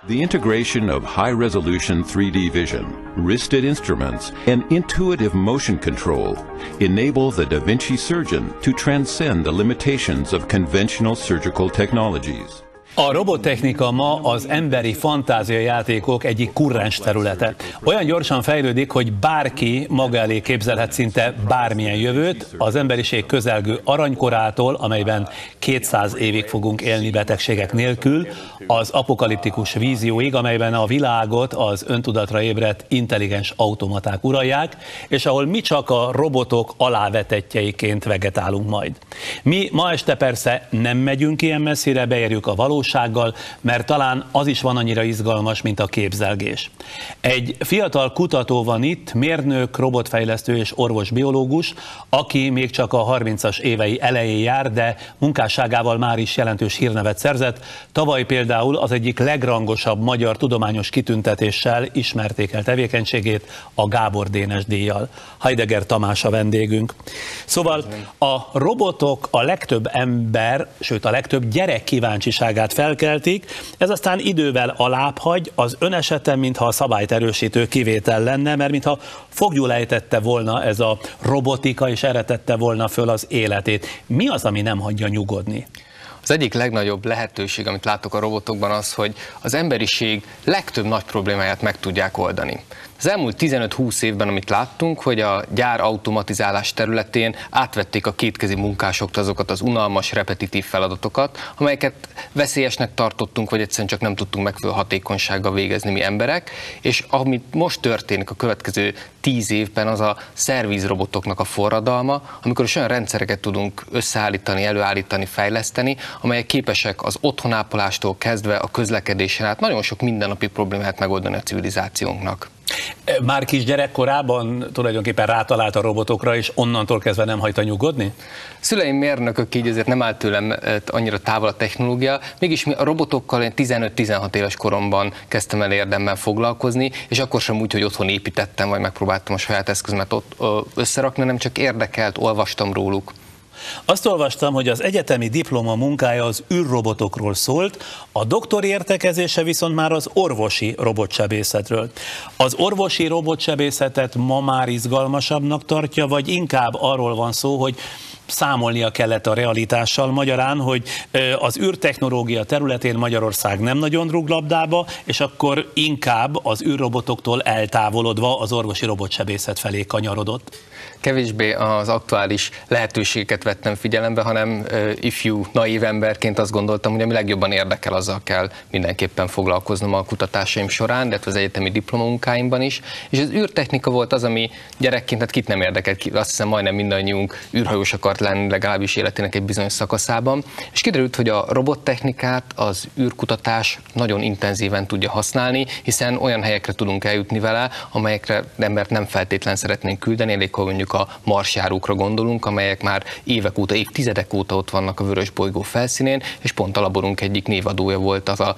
The integration of high-resolution 3D vision, wristed instruments, and intuitive motion control enable the Da Vinci surgeon to transcend the limitations of conventional surgical technologies. A robottechnika ma az emberi fantáziajátékok egyik kurrens területe. Olyan gyorsan fejlődik, hogy bárki maga elé képzelhet szinte bármilyen jövőt, az emberiség közelgő aranykorától, amelyben 200 évig fogunk élni betegségek nélkül, az apokaliptikus vízióig, amelyben a világot az öntudatra ébredt intelligens automaták uralják, és ahol mi csak a robotok alávetettjeiként vegetálunk majd. Mi ma este persze nem megyünk ilyen messzire, beérjük a valósággal, mert talán az is van annyira izgalmas, mint a képzelgés. Egy fiatal kutató van itt, mérnök, robotfejlesztő és orvosbiológus, aki még csak a 30-as évei elején jár, de munkásságával már is jelentős hírnevet szerzett. Tavaly például az egyik legrangosabb magyar tudományos kitüntetéssel ismerték el tevékenységét, a Gábor Dénes-díjjal. Heidegger Tamás a vendégünk. Szóval a robotok a legtöbb ember, sőt a legtöbb gyerek kíváncsiságát felkeltik, ez aztán idővel alábbhagy, az ön esetben, mintha a szabályt erősítő kivétel lenne, mert mintha foglyul ejtette volna ez a robotika, és erre tette volna föl az életét. Mi az, ami nem hagyja nyugodni? Az egyik legnagyobb lehetőség, amit látok a robotokban az, hogy az emberiség legtöbb nagy problémáját meg tudják oldani. Az elmúlt 15-20 évben, amit láttunk, hogy a gyár automatizálás területén átvették a kétkezi munkásoktól azokat az unalmas, repetitív feladatokat, amelyeket veszélyesnek tartottunk, vagy egyszerűen csak nem tudtunk megfelelő hatékonysággal végezni mi emberek, és amit most történik a következő 10 évben, az a szervizrobotoknak a forradalma, amikor is olyan rendszereket tudunk összeállítani, előállítani, fejleszteni, amelyek képesek az otthonápolástól kezdve a közlekedésen át nagyon sok mindennapi problémát megoldani a civilizációnknak. Már kisgyerekkorában tulajdonképpen rátalált a robotokra, és onnantól kezdve nem hagyta nyugodni? Szüleim mérnökök, így azért nem állt tőlem annyira távol a technológia, mégis a robotokkal 15-16 éves koromban kezdtem el érdemben foglalkozni, és akkor sem úgy, hogy otthon építettem, vagy megpróbáltam a saját eszközömet ott összerakni, hanem csak érdekelt, olvastam róluk. Azt olvastam, hogy az egyetemi diploma munkája az űrrobotokról szólt, a doktori értekezése viszont már az orvosi robotsebészetről. Az orvosi robotsebészetet ma már izgalmasabbnak tartja, vagy inkább arról van szó, hogy számolnia kellett a realitással, magyarán, hogy az űrtechnológia területén Magyarország nem nagyon rúg labdába, és akkor inkább az űrrobotoktól eltávolodva az orvosi robotsebészet felé kanyarodott. Kevésbé az aktuális lehetőségeket vettem figyelembe, hanem ifjú, naív emberként azt gondoltam, hogy ami legjobban érdekel, azzal kell mindenképpen foglalkoznom a kutatásaim során, illetve az egyetemi diplomamunkáimban is. És az űrtechnika volt az, ami gyerekként, hát kit nem érdekelt, azt hiszem majdnem mindannyiunk űrhajós akart lenni, legalábbis életének egy bizonyos szakaszában. És kiderült, hogy a robottechnikát az űrkutatás nagyon intenzíven tudja használni, hiszen olyan helyekre tudunk eljutni vele, amelyekre embert nem feltétlen szeretnénk küldeni, elég, hogy mondjuk a marsjárókra gondolunk, amelyek már évek óta, évtizedek óta ott vannak a vörös bolygó felszínén, és pont a laborunk egyik névadója volt az a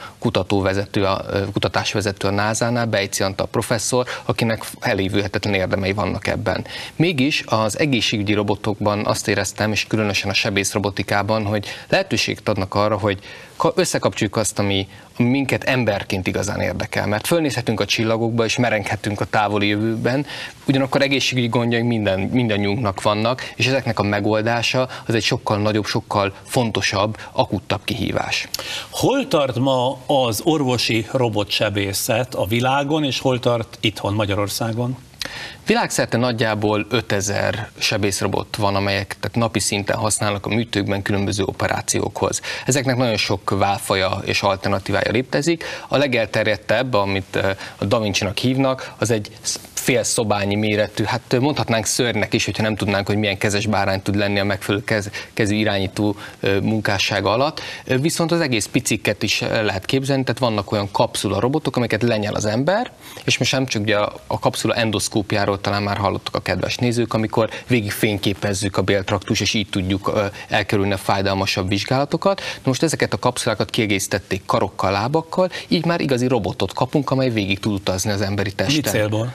kutatásvezető a NASA-nál, Bejci Antal professzor, akinek elévülhetetlen érdemei vannak ebben. Mégis az egészségügyi robotokban azt éreztem, és különösen a sebészrobotikában, hogy lehetőséget adnak arra, hogy összekapcsoljuk azt, ami minket emberként igazán érdekel. Mert fölnézhetünk a csillagokba, és merenghetünk a távoli jövőben, ugyanakkor egészségügyi gondjaink mindannyiunknak vannak, és ezeknek a megoldása az egy sokkal nagyobb, sokkal fontosabb, akuttabb kihívás. Hol tart ma az orvosi robotsebészet a világon, és hol tart itthon Magyarországon? Világszerte nagyjából 5000 sebészrobot van, amelyek tehát napi szinten használnak a műtőkben különböző operációkhoz. Ezeknek nagyon sok válfaja és alternatívája létezik. A legelterjedtebb, amit a Da Vinci-nak hívnak, az egy fél szobányi méretű, hát mondhatnánk szörnynek is, hogyha nem tudnánk, hogy milyen kezes bárány tud lenni a megfelelő kezű irányító munkássága alatt. Viszont az egész picikket is lehet képzelni, tehát vannak olyan kapszula robotok, amiket lenyel az ember, és most nem csak ugye a kapszula endoszkópiáról talán már hallottak a kedves nézők, amikor végig fényképezzük a béltraktus, és így tudjuk elkerülni a fájdalmasabb vizsgálatokat. Na most ezeket a kapszulákat kiegészítették karokkal, lábakkal, így már igazi robotot kapunk, amely végig tud utazni az emberi testen. Mi célból?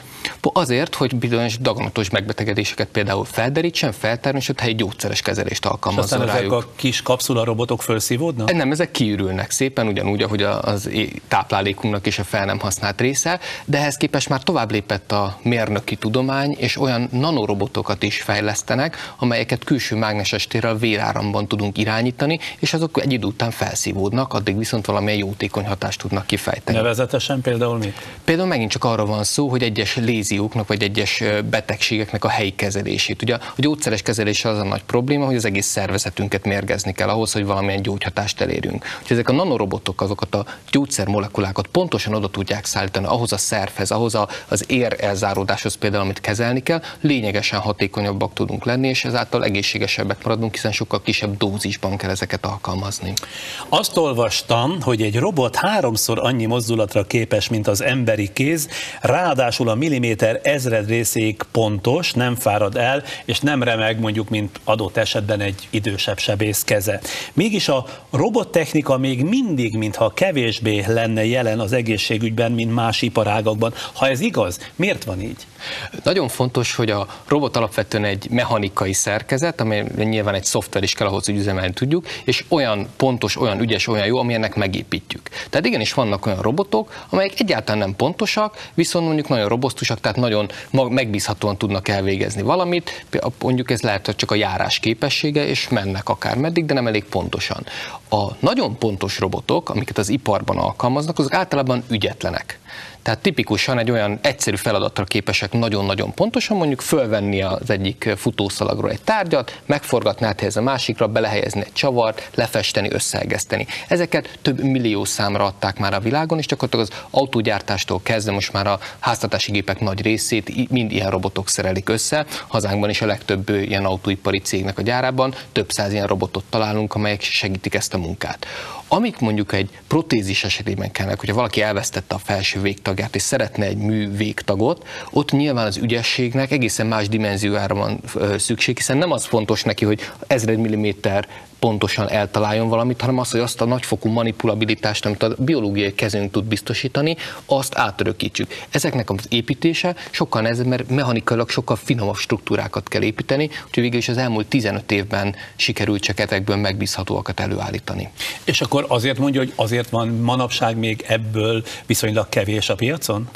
Azért, hogy bizonyos daganatos megbetegedéseket például felderítsen, feltárni, és ott helyi gyógyszeres kezelést alkalmazzon rájuk. Ezek a kis kapszularobotok felszívódnak? Nem, ezek kiürülnek szépen, ugyanúgy, ahogy az táplálékunknak is a fel nem használt része, de ehhez képest már tovább lépett a mérnöki tudomány, és olyan nanorobotokat is fejlesztenek, amelyeket külső mágneses térrel véráramban tudunk irányítani, és azok egy idő után felszívódnak, addig viszont valamilyen jótékony hatást tudnak kifejteni. Nevezetesen például mi? Például megint csak arra van szó, hogy egyes lézióknak vagy egyes betegségeknek a helyi kezelését. Ugye a gyógyszeres kezelés az a nagy probléma, hogy az egész szervezetünket mérgezni kell ahhoz, hogy valamilyen gyógyhatást elérjünk. Úgyhogy ezek a nanorobotok azokat a gyógyszermolekulákat pontosan oda tudják szállítani ahhoz a szervhez, ahhoz az ér elzáródáshoz például, amit kezelni kell, lényegesen hatékonyabbak tudunk lenni, és ezáltal egészségesebbek maradunk, hiszen sokkal kisebb dózisban kell ezeket alkalmazni. Azt olvastam, hogy egy robot 3-szor annyi mozdulatra képes, mint az emberi kéz, ráadásul a milliméter ezredrészéig pontos, nem fárad el, és nem remeg mondjuk, mint adott esetben egy idősebb sebész keze. Mégis a robottechnika még mindig, mintha kevésbé lenne jelen az egészségügyben, mint más iparágakban. Ha ez igaz, miért van így? Nagyon fontos, hogy a robot alapvetően egy mechanikai szerkezet, amely nyilván egy szoftver is kell ahhoz, hogy üzemelni tudjuk, és olyan pontos, olyan ügyes, olyan jó, amilyennek megépítjük. Tehát igenis vannak olyan robotok, amelyek egyáltalán nem pontosak, viszont mondjuk nagyon robosztusak, tehát nagyon megbízhatóan tudnak elvégezni valamit, mondjuk ez lehet, hogy csak a járás képessége, és mennek akár meddig, de nem elég pontosan. A nagyon pontos robotok, amiket az iparban alkalmaznak, azok általában ügyetlenek. Tehát tipikusan egy olyan egyszerű feladatra képesek nagyon-nagyon pontosan, mondjuk fölvenni az egyik futószalagról egy tárgyat, megforgatni, áthelyezni a másikra, belehelyezni egy csavart, lefesteni, összeegeszteni. Ezeket több millió számra adták már a világon, és gyakorlatilag az autógyártástól kezdve most már a háztartási gépek nagy részét mind ilyen robotok szerelik össze. Hazánkban is a legtöbb ilyen autóipari cégnek a gyárában több száz ilyen robotot találunk, amelyek segítik ezt a munkát. Amik mondjuk egy protézis esetében kellnek, hogyha valaki elvesztette a felső végtagját és szeretne egy mű végtagot, ott nyilván az ügyességnek egészen más dimenziójára van szükség, hiszen nem az fontos neki, hogy 1000 milliméter pontosan eltaláljon valamit, hanem az, hogy azt a nagyfokú manipulabilitást, amit a biológiai kezünk tud biztosítani, azt átörökítsük. Ezeknek az építése sokkal nehezebb, mert mechanikailag sokkal finomabb struktúrákat kell építeni, úgyhogy végül is az elmúlt 15 évben sikerült csak ezekből megbízhatóakat előállítani. És akkor azért mondja, hogy azért van manapság még ebből viszonylag kevés a piacon?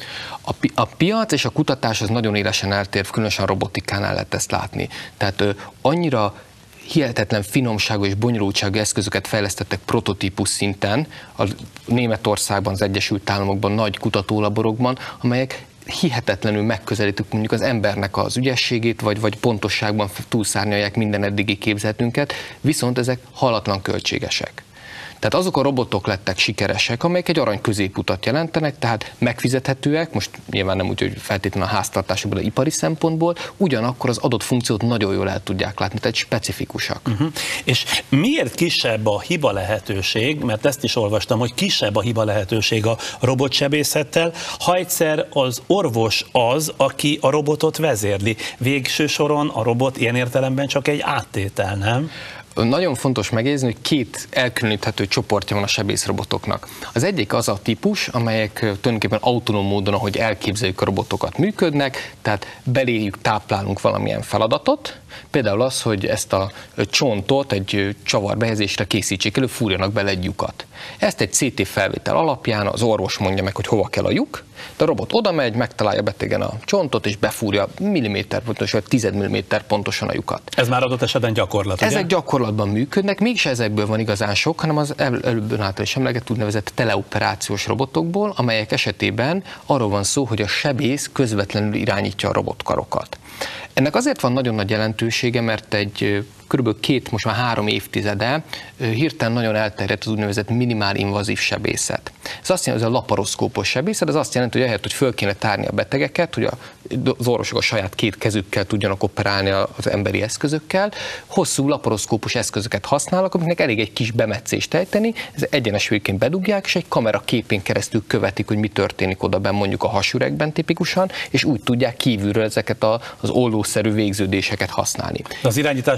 A piac és a kutatás az nagyon élesen eltér, különösen a robotikánál lehet ezt látni. Tehát annyira hihetetlen finomságú és bonyolultságú eszközöket fejlesztettek prototípus szinten, a Németországban, az Egyesült Államokban, nagy kutatólaborokban, amelyek hihetetlenül megközelítik mondjuk az embernek az ügyességét, vagy pontosságban túlszárnyalják minden eddigi képzetünket, viszont ezek hallatlan költségesek. Tehát azok a robotok lettek sikeresek, amelyek egy arany középutat jelentenek, tehát megfizethetőek, most nyilván nem úgy, hogy feltétlenül a háztartásokban, de ipari szempontból, ugyanakkor az adott funkciót nagyon jól el tudják látni, tehát specifikusak. És miért kisebb a hiba lehetőség, mert ezt is olvastam, hogy kisebb a hiba lehetőség a robotsebészettel, ha egyszer az orvos az, aki a robotot vezérli. Végső soron a robot ilyen értelemben csak egy áttétel, nem? Nagyon fontos megjegyezni, hogy két elkülöníthető csoportja van a sebészrobotoknak. Az egyik az a típus, amelyek tulajdonképpen autonóm módon, ahogy elképzeljük a robotokat működnek, tehát beléjük táplálunk valamilyen feladatot, például az, hogy ezt a csontot egy csavar behelyezésre készítsék elő, fúrjanak bele egy lyukat. Ezt egy CT felvétel alapján az orvos mondja meg, hogy hova kell a lyuk, de a robot oda megy, megtalálja betegen a csontot, és befúrja milliméter pontosan, vagy 10 milliméter pontosan a lyukat. Ez már adott esetben gyakorlat, Ezek ugye? gyakorlatban működnek, mégse ezekből van igazán sok, hanem az előbb által is emlegetett úgynevezett teleoperációs robotokból, amelyek esetében arról van szó, hogy a sebész közvetlenül irányítja a robotkarokat. Ennek azért van nagyon nagy jelentősége, mert egy kb. 2, most már 3 évtizede hirtelen nagyon elterjedt az úgynevezett minimál-invazív sebészet. Ez azt jelenti, hogy a laparoszkópos sebészet, ez azt jelenti, hogy ahelyett, hogy föl kéne tárni a betegeket, hogy az orvosok a saját 2 kezükkel tudjanak operálni az emberi eszközökkel, hosszú laparoszkópos eszközöket használnak, amiknek elég egy kis bemetszést ejteni, ez egyenes végként bedugják, és egy kamera képén keresztül követik, hogy mi történik odaben, mondjuk a hasüregben tipikusan, és úgy tudják kívülről ezeket az ollószerű végződéseket használni. Az irányítás továbbra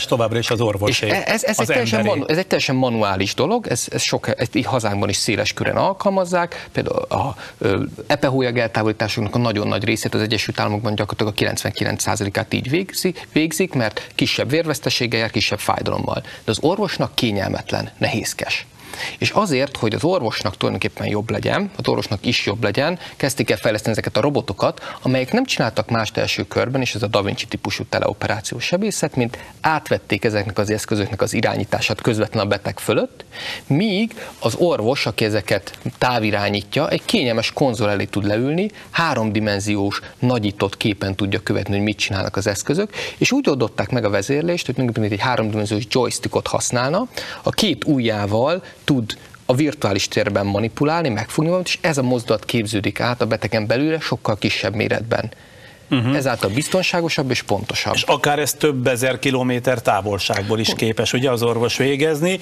és az orvosi. Ez egy teljesen manuális dolog, ezt így hazánkban is széles körön alkalmazzák, például a epehóllyag eltávolításoknak a nagyon nagy részét az Egyesült Államokban gyakorlatilag a 99%-át így végzik, mert kisebb vérveszteséggel jár, kisebb fájdalommal. De az orvosnak kényelmetlen, nehézkes. És azért, hogy az orvosnak tulajdonképpen jobb legyen, az orvosnak is jobb legyen, kezdték el fejleszteni ezeket a robotokat, amelyek nem csináltak mást első körben, és ez a Da Vinci típusú teleoperációs sebészet, mint átvették ezeknek az eszközöknek az irányítását közvetlen a beteg fölött, míg az orvos, aki ezeket távirányítja, egy kényelmes konzol elé tud leülni, 3D nagyított képen tudja követni, hogy mit csinálnak az eszközök, és úgy oldották meg a vezérlést, hogy egy 3D joystickot használna, a két ujjával tud a virtuális térben manipulálni, megfogni valamit, és ez a mozdulat képződik át a betegen belülre sokkal kisebb méretben. Ezáltal biztonságosabb és pontosabb. És akár ez több ezer kilométer távolságból is képes ugye az orvos végezni.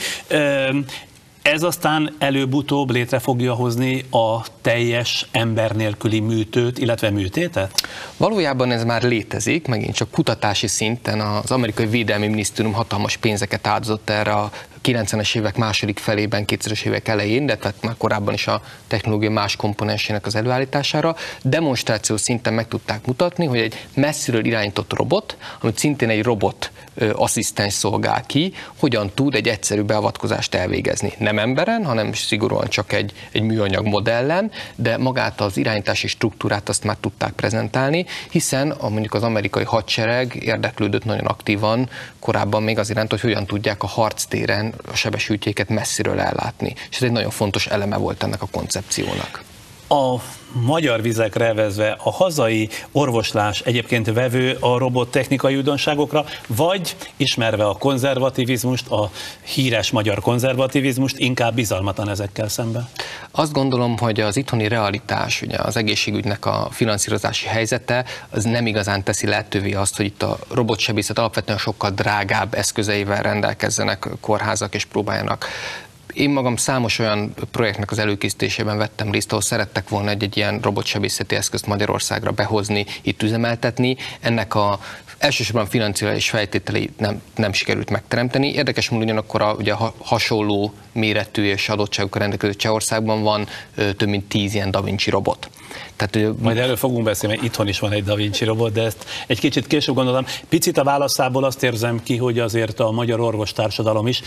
Ez aztán előbb-utóbb létre fogja hozni a teljes ember nélküli műtőt, illetve műtétet? Valójában ez már létezik, megint csak kutatási szinten az amerikai védelmi minisztérium hatalmas pénzeket áldozott erre a 90-es évek második felében, 2000-es évek elején, de tehát már korábban is a technológia más komponensének az előállítására, demonstráció szinten meg tudták mutatni, hogy egy messziről irányított robot, amit szintén egy robot asszisztens szolgál ki, hogyan tud egy egyszerű beavatkozást elvégezni. Nem emberen, hanem szigorúan csak egy műanyag modellen, de magát az irányítási struktúrát azt már tudták prezentálni, hiszen mondjuk az amerikai hadsereg érdeklődött nagyon aktívan korábban még az iránt, hogy hogyan tudják a harctéren a sebesültjéket messziről ellátni. És ez egy nagyon fontos eleme volt ennek a koncepciónak. A magyar vizekre evezve a hazai orvoslás egyébként vevő a robottechnikai újdonságokra, vagy ismerve a konzervativizmust, a híres magyar konzervativizmust, inkább bizalmatlan ezekkel szemben? Azt gondolom, hogy az itthoni realitás, ugye az egészségügynek a finanszírozási helyzete, az nem igazán teszi lehetővé azt, hogy itt a robotsebészet alapvetően sokkal drágább eszközeivel rendelkezzenek kórházak és próbáljanak. Én magam számos olyan projektnek az előkészítésében vettem részt, ahol szerettek volna egy ilyen robotsebészeti eszközt Magyarországra behozni, itt üzemeltetni. Ennek elsősorban financiális feltételei nem sikerült megteremteni. Érdekes módon ugyanakkor ugye hasonló méretű és adottságokkal rendelkező Csehországban van több mint 10 ilyen Da Vinci robot. Tehát, majd erről fogunk beszélni, mert itthon is van egy Da Vinci robot, de ezt egy kicsit később gondolom. Picit a válaszából azt érzem ki, hogy azért a magyar orvostársadalom is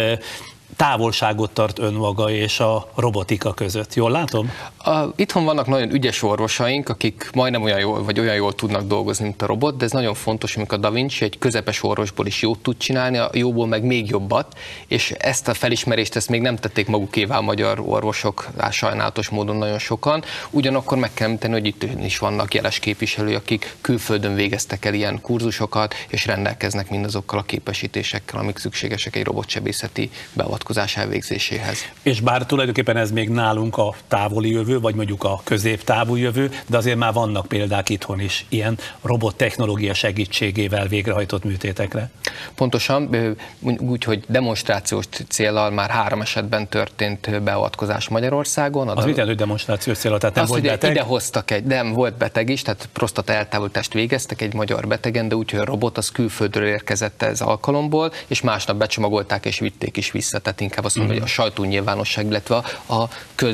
távolságot tart önmaga és a robotika között. Jól látom? Itthon vannak nagyon ügyes orvosaink, akik majdnem olyan jól tudnak dolgozni, mint a robot, de ez nagyon fontos, amikor a Da Vinci egy közepes orvosból is jót tud csinálni, a jóból meg még jobbat, és ezt a felismerést még nem tették magukévá a magyar orvosok, sajnálatos módon nagyon sokan. Ugyanakkor meg kell említeni, hogy itt is vannak jeles képviselők, akik külföldön végeztek el ilyen kurzusokat, és rendelkeznek mindazokkal a képesítésekkel, amik szükségesek egy robotsebészeti beavatkozás elvégzéséhez. És bár tulajdonképpen ez még nálunk a távoli jövő, vagy mondjuk a középtávú jövő, de azért már vannak példák itthon is ilyen robottechnológia segítségével végrehajtott műtétekre. Pontosan, úgyhogy demonstrációs céllal már 3 esetben történt beavatkozás Magyarországon. Az mit jelent, hogy demonstrációs céllal? Tehát nem volt beteg? Ide hoztak nem volt beteg is, tehát prostata eltávolítást végeztek egy magyar betegen, de úgyhogy a robot az külföldről érkezett ez alkalomból, és másnap becsomagolták és vitték is vissza. Tehát inkább azt mondom, hogy a sajtónyilvánosság, illetve a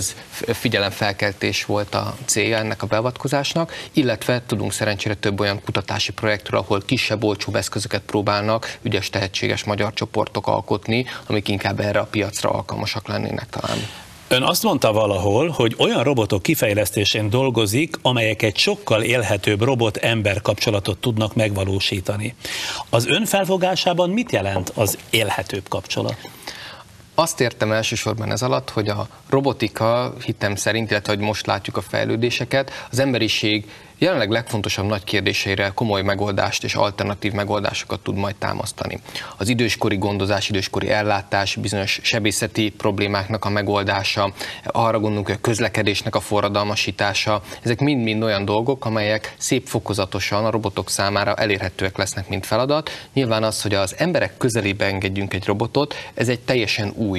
közfigyelemfelkeltés volt a célja ennek a beavatkozásnak, illetve tudunk szerencsére több olyan kutatási projektről, ahol kisebb, olcsóbb eszközöket próbálnak ügyes, tehetséges magyar csoportok alkotni, amik inkább erre a piacra alkalmasak lennének talán. Ön azt mondta valahol, hogy olyan robotok kifejlesztésén dolgozik, amelyek egy sokkal élhetőbb robot-ember kapcsolatot tudnak megvalósítani. Az ön felfogásában mit jelent az élhetőbb kapcsolat? Azt értem elsősorban ez alatt, hogy a robotika hitem szerint, illetve hogy most látjuk a fejlődéseket, az emberiség jelenleg legfontosabb nagy kérdéseire komoly megoldást és alternatív megoldásokat tud majd támasztani. Az időskori gondozás, időskori ellátás, bizonyos sebészeti problémáknak a megoldása, arra gondolunk, hogy a közlekedésnek a forradalmasítása, ezek mind-mind olyan dolgok, amelyek szép fokozatosan a robotok számára elérhetőek lesznek, mint feladat. Nyilván az, hogy az emberek közelébe engedjünk egy robotot, ez egy teljesen új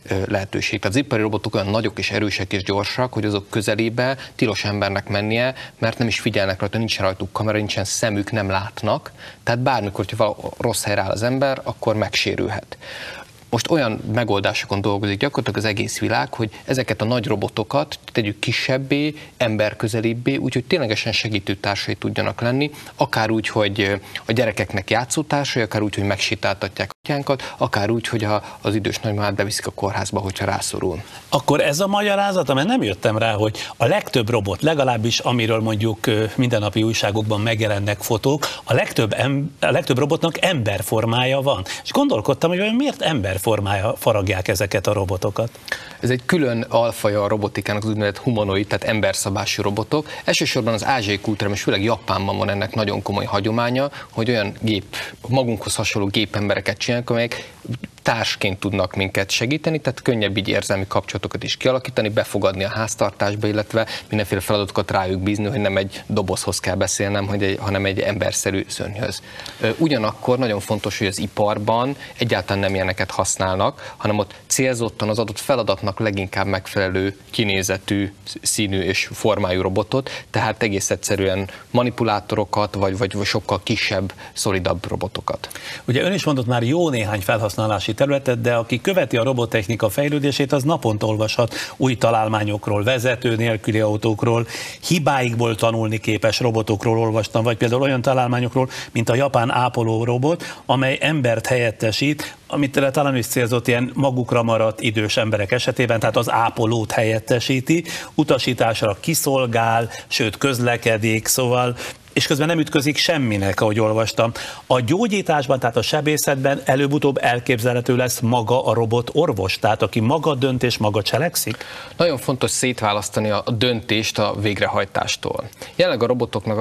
lehetőség. Tehát az ipari robotok olyan nagyok és erősek és gyorsak, hogy azok közelébe tilos embernek mennie, mert nem is figyelnek rajta, nincsen rajtuk kamera, nincsen szemük, nem látnak. Tehát bármikor, hogyha rossz helyre áll az ember, akkor megsérülhet. Most olyan megoldásokon dolgozik gyakorlatilag az egész világ, hogy ezeket a nagy robotokat tegyük kisebbé, emberközelibbé, úgyhogy ténylegesen segítőtársai tudjanak lenni, akár úgy, hogy a gyerekeknek játszótársai, akár úgy, hogy megsétáltatják atyánkat, akár úgy, hogy az idős nagymamát beviszik a kórházba, hogyha rászorul. Akkor ez a magyarázat, mert nem jöttem rá, hogy a legtöbb robot, legalábbis amiről mondjuk mindennapi újságokban megjelennek fotók, a legtöbb robotnak emberformája van. És gondolkodtam, hogy miért emberformája faragják ezeket a robotokat? Ez egy külön alfaja a robotikának, az úgynevezett humanoid, tehát emberszabású robotok. Elsősorban az ázsiai kultúrában, és főleg Japánban van ennek nagyon komoly hagyománya, hogy olyan magunkhoz hasonló gépembereket csinálnak, amelyek társként tudnak minket segíteni, tehát könnyebb így érzelmi kapcsolatokat is kialakítani, befogadni a háztartásba, illetve mindenféle feladatokat rájuk bízni, hogy nem egy dobozhoz kell beszélnem, hanem egy emberszerű szörnyhöz. Ugyanakkor nagyon fontos, hogy az iparban egyáltalán nem ilyeneket használnak, hanem ott célzottan az adott feladatnak leginkább megfelelő kinézetű, színű és formájú robotot, tehát egész egyszerűen manipulátorokat, vagy sokkal kisebb, szolidabb robotokat. Ugye ön is mondott már jó néhány felhasználási területet, de aki követi a robottechnika fejlődését, az naponta olvashat új találmányokról, vezető nélküli autókról, hibáikból tanulni képes robotokról olvastam, vagy például olyan találmányokról, mint a japán ápoló robot, amely embert helyettesít, amit talán is célzott ilyen magukra maradt idős emberek esetében, tehát az ápolót helyettesíti, utasításra kiszolgál, sőt közlekedik, szóval, és közben nem ütközik semminek, ahogy olvastam. A gyógyításban, tehát a sebészetben előbb-utóbb elképzelhető lesz maga a robot orvos, tehát aki maga dönt és maga cselekszik? Nagyon fontos szétválasztani a döntést a végrehajtástól. Jelenleg a robotoknak a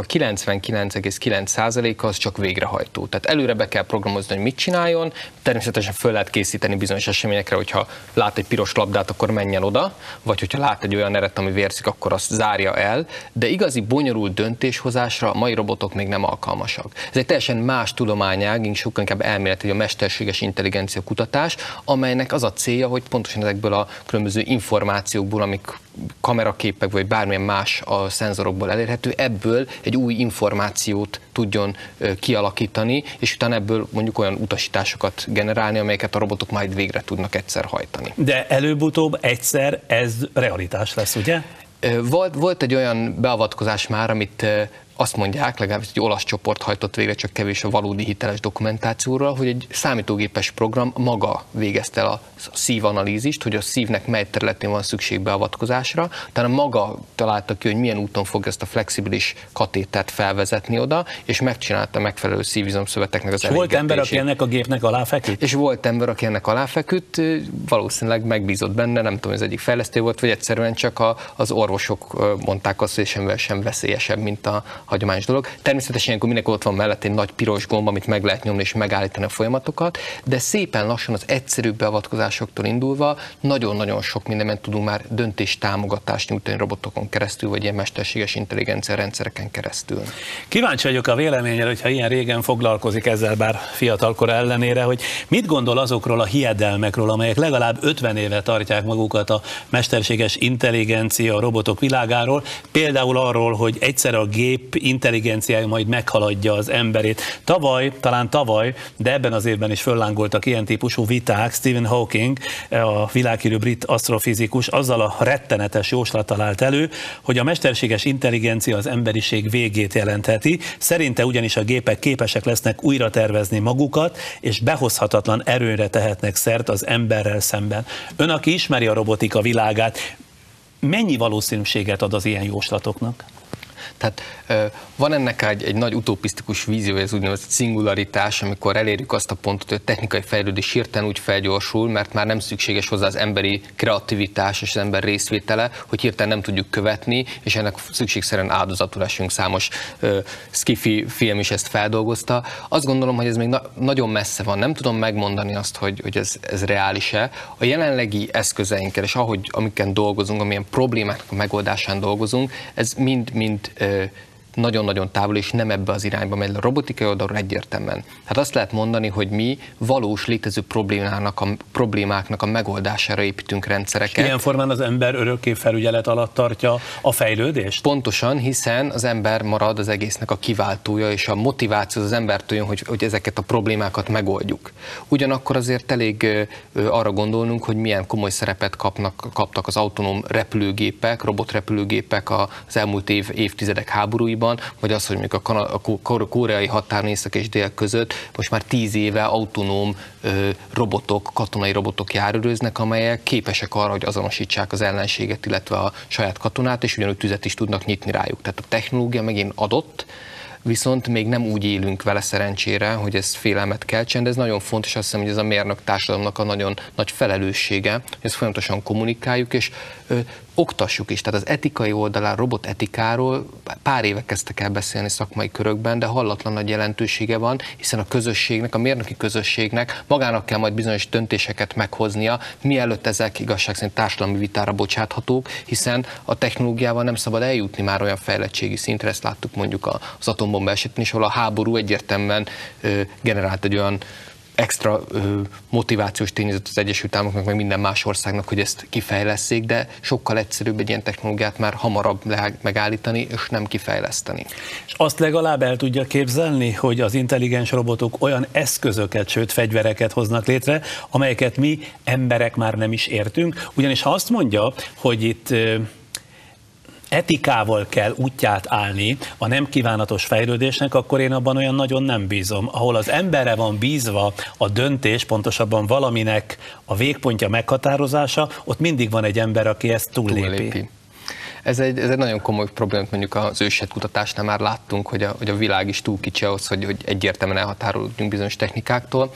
99,9%-a az csak végrehajtó. Tehát előre be kell programozni, hogy mit csináljon, természetesen föl lehet készíteni bizonyos eseményekre, hogyha lát egy piros labdát, akkor menjen oda, vagy hogyha lát egy olyan eret, ami vérzik, akkor azt zárja el, de igazi bonyolult döntéshozásra mai robotok még nem alkalmasak. Ez egy teljesen más tudományág, sokkal inkább elméleti, a mesterséges intelligencia kutatás, amelynek az a célja, hogy pontosan ezekből a különböző információkból, amik kameraképek vagy bármilyen más a szenzorokból elérhető, ebből egy új információt tudjon kialakítani, és utána ebből mondjuk olyan utasításokat generálni, amelyeket a robotok majd végre tudnak egyszer hajtani. De előbb-utóbb egyszer ez realitás lesz, ugye? Volt egy olyan beavatkozás már, amit azt mondják, legalábbis egy olasz csoport hajtott végre, csak kevés a valódi hiteles dokumentációról, hogy egy számítógépes program maga végezte el a szívanalízist, hogy a szívnek mely területén van szükség beavatkozásra, utána maga találta ki, hogy milyen úton fog ezt a flexibilis katétert felvezetni oda, és megcsinálta megfelelő szívizomszöveteknek az elégetését. Volt ember, aki ennek a gépnek aláfeküdt? És volt ember, aki ennek aláfeküdt, valószínűleg megbízott benne, nem tudom, ez egyik fejlesztő volt, vagy egyszerűen csak az orvosok mondták azt, hogy semmivel sem veszélyesebb, mint a hagyományos dolog. Természetesen ilyenkor mindenki ott van mellett egy nagy piros gomb, amit meg lehet nyomni és megállítani a folyamatokat, de szépen lassan az egyszerűbb beavatkozásoktól indulva nagyon-nagyon sok mindenben tudunk már döntéstámogatást nyújtani robotokon keresztül, vagy ilyen mesterséges intelligencia rendszereken keresztül. Kíváncsi vagyok a véleményre, hogyha ilyen régen foglalkozik ezzel, bár fiatalkora ellenére, hogy mit gondol azokról a hiedelmekről, amelyek legalább 50 éve tartják magukat a mesterséges intelligencia, a robotok világáról, például arról, hogy egyszer a gép intelligenciája majd meghaladja az emberét. Talán tavaly, de ebben az évben is föllángoltak ilyen típusú viták. Stephen Hawking, a világhírű brit asztrofizikus azzal a rettenetes jóslattal állt elő, hogy a mesterséges intelligencia az emberiség végét jelentheti. Szerinte ugyanis a gépek képesek lesznek újra tervezni magukat, és behozhatatlan erőre tehetnek szert az emberrel szemben. Ön, aki ismeri a robotika világát, mennyi valószínűséget ad az ilyen jóslatoknak? Tehát van ennek egy nagy utopisztikus vízió, ez úgynevezett szingularitás, amikor elérjük azt a pontot, hogy a technikai fejlődés hirtelen úgy felgyorsul, mert már nem szükséges hozzá az emberi kreativitás és az ember részvétele, hogy hirtelen nem tudjuk követni, és ennek szükségszerűen áldozatul esünk. Számos sci-fi film is ezt feldolgozta. Azt gondolom, hogy ez még nagyon messze van. Nem tudom megmondani azt, hogy ez reális-e. A jelenlegi eszközeinkkel, és amiken dolgozunk, amilyen problémáknak a megoldásán dolgozunk, ez mind nagyon-nagyon távol, és nem ebbe az irányba megy a robotikai oldalról egyértelműen. Hát azt lehet mondani, hogy mi valós létező problémáknak a megoldására építünk rendszereket. Ilyen formán az ember örökké felügyelet alatt tartja a fejlődést? Pontosan, hiszen az ember marad az egésznek a kiváltója, és a motiváció az embertől jön, hogy ezeket a problémákat megoldjuk. Ugyanakkor azért elég arra gondolnunk, hogy milyen komoly szerepet kaptak az autonóm repülőgépek, robotrepülőgépek az elmúlt évtizedek háborúiban, vagy az, hogy mondjuk a koreai határon észak és dél között most már 10 éve autonóm robotok, katonai robotok járőröznek, amelyek képesek arra, hogy azonosítsák az ellenséget, illetve a saját katonát, és ugyanúgy tüzet is tudnak nyitni rájuk. Tehát a technológia megint adott, viszont még nem úgy élünk vele szerencsére, hogy ez félelmet keltsen, de ez nagyon fontos, azt hiszem, hogy ez a mérnök társadalomnak a nagyon nagy felelőssége, hogy ezt folyamatosan kommunikáljuk, és oktassuk is. Tehát az etikai oldalán, robotetikáról pár éve kezdtek el beszélni szakmai körökben, de hallatlan nagy jelentősége van, hiszen a közösségnek, a mérnöki közösségnek magának kell majd bizonyos döntéseket meghoznia, mielőtt ezek igazság szerint társadalmi vitára bocsáthatók, hiszen a technológiával nem szabad eljutni már olyan fejlettségi szintre, ezt láttuk mondjuk az atombomba esetén is, ahol a háború egyértelműen generált egy olyan extra motivációs tényezőt az Egyesült Államoknak, meg minden más országnak, hogy ezt kifejlesszék, de sokkal egyszerűbb egy ilyen technológiát már hamarabb megállítani, és nem kifejleszteni. És azt legalább el tudja képzelni, hogy az intelligens robotok olyan eszközöket, sőt fegyvereket hoznak létre, amelyeket mi emberek már nem is értünk, ugyanis ha azt mondja, hogy itt etikával kell útját állni a nem kívánatos fejlődésnek, akkor én abban olyan nagyon nem bízom. Ahol az emberre van bízva a döntés, pontosabban valaminek a végpontja meghatározása, ott mindig van egy ember, aki ezt túllépi. Ez egy nagyon komoly problémát, mondjuk az ősejtkutatásnál már láttunk, hogy a világ is túl kicsi ahhoz, hogy egyértelműen elhatárolódjunk bizonyos technikáktól.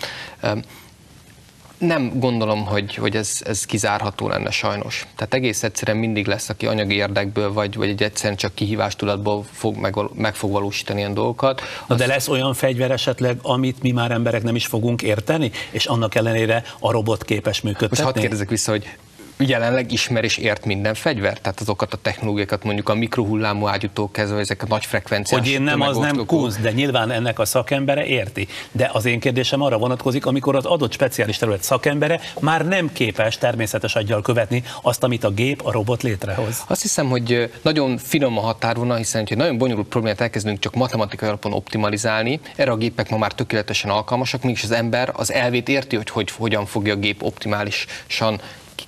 Nem gondolom, hogy ez kizárható lenne sajnos. Tehát egész egyszerűen mindig lesz, aki anyagi érdekből, vagy egy egyszerűen csak kihívástudatból meg fog valósítani ilyen dolgokat. De lesz olyan fegyver esetleg, amit mi már emberek nem is fogunk érteni, és annak ellenére a robot képes működtetni? Most hadd kérdezek vissza, hogy jelenleg ismer és ért minden fegyver? Tehát azokat a technológiákat, mondjuk a mikrohullámú ágyútól kezdve, ezek a nagy frekvenciás... Hogy én nem, az nem kunst, de nyilván ennek a szakembere érti. De az én kérdésem arra vonatkozik, amikor az adott speciális terület szakembere már nem képes természetes aggyal követni azt, amit a gép, a robot létrehoz. Azt hiszem, hogy nagyon finom a határvonal, hiszen ha nagyon bonyolult problémát elkezdünk csak matematikai alapon optimalizálni, erre a gépek ma már tökéletesen alkalmasak, mégis az ember az elvét érti, hogy hogyan fogja a gép optimálisan